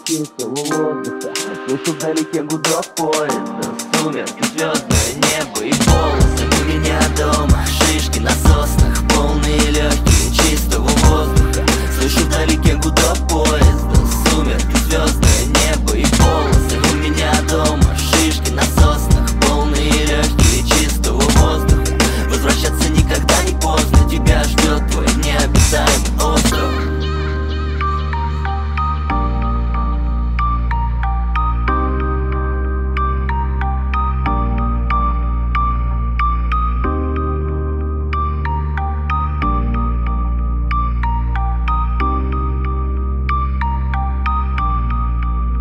чистого воздуха. Слышу вдалеке гудок поезда, сумерки, звездное небо и полосы. У меня дома шишки на соснах, полные легкие чистого воздуха. Слышу вдалеке гудок поезда, сумерки, звездное небо и полосы. У меня дома шишки на соснах, полные легкие чистого воздуха. Возвращаться никогда не поздно, тебя ждет твой необитаемый остров.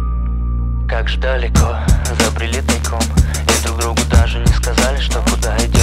Как же далеко забрели тайком, и друг другу даже не сказали, что куда идем.